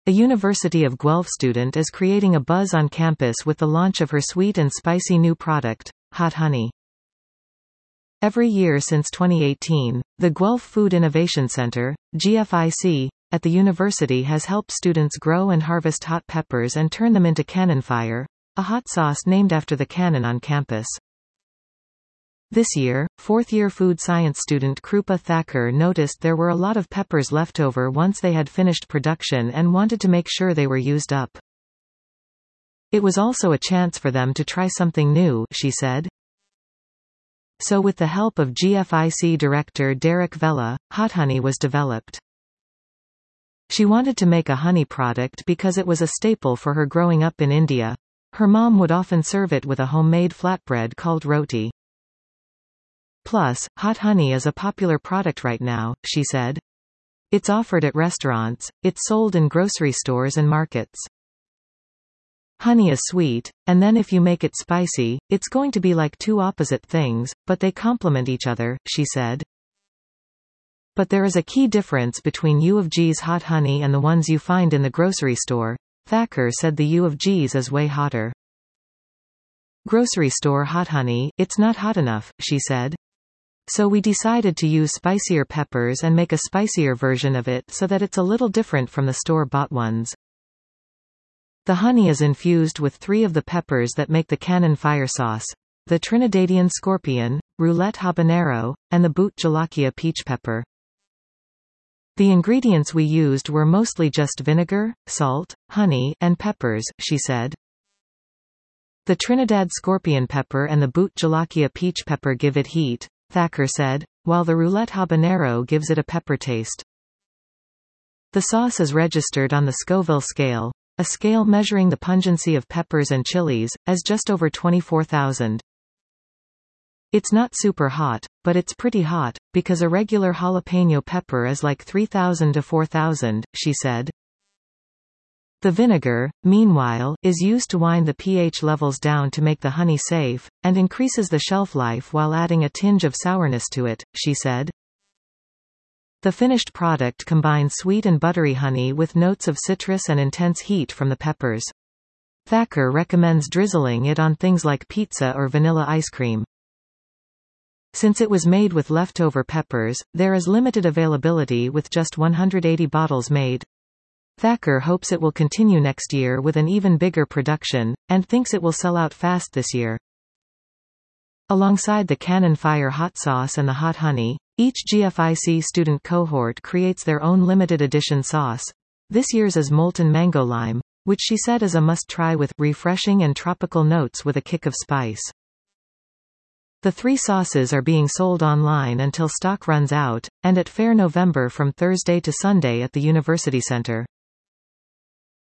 A University of Guelph student is creating a buzz on campus with the launch of her sweet and spicy new product, Hot Honey. Every year since 2018, the Guelph Food Innovation Center, GFIC, at the university has helped students grow and harvest hot peppers and turn them into cannon fire, a hot sauce named after the cannon on campus. This year, fourth-year food science student Krupa Thakur noticed there were a lot of peppers left over once they had finished production and wanted to make sure they were used up. It was also a chance for them to try something new, she said. So with the help of GFIC director Derek Vella, Hot Honey was developed. She wanted to make a honey product because it was a staple for her growing up in India. Her mom would often serve it with a homemade flatbread called roti. Plus, hot honey is a popular product right now, she said. It's offered at restaurants, it's sold in grocery stores and markets. Honey is sweet, and then if you make it spicy, it's going to be like two opposite things, but they complement each other, she said. But there is a key difference between U of G's hot honey and the ones you find in the grocery store. Thakur said the U of G's is way hotter. Grocery store hot honey, it's not hot enough, she said. So we decided to use spicier peppers and make a spicier version of it so that it's a little different from the store-bought ones. The honey is infused with 3 of the peppers that make the cannon fire sauce: the Trinidadian scorpion, roulette habanero, and the Boot Jalakia peach pepper. The ingredients we used were mostly just vinegar, salt, honey, and peppers, she said. The Trinidad scorpion pepper and the Boot Jalakia peach pepper give it heat, Thakur said, while the roulette habanero gives it a pepper taste. The sauce is registered on the Scoville scale, a scale measuring the pungency of peppers and chilies, as just over 24,000. It's not super hot, but it's pretty hot, because a regular jalapeno pepper is like 3,000 to 4,000, she said. The vinegar, meanwhile, is used to wind the pH levels down to make the honey safe, and increases the shelf life while adding a tinge of sourness to it, she said. The finished product combines sweet and buttery honey with notes of citrus and intense heat from the peppers. Thakur recommends drizzling it on things like pizza or vanilla ice cream. Since it was made with leftover peppers, there is limited availability with just 180 bottles made. Thakur hopes it will continue next year with an even bigger production, and thinks it will sell out fast this year. Alongside the cannon fire hot sauce and the hot honey, each GFIC student cohort creates their own limited edition sauce. This year's is molten mango lime, which she said is a must-try with refreshing and tropical notes with a kick of spice. The 3 sauces are being sold online until stock runs out, and at Fair November from Thursday to Sunday at the University Center.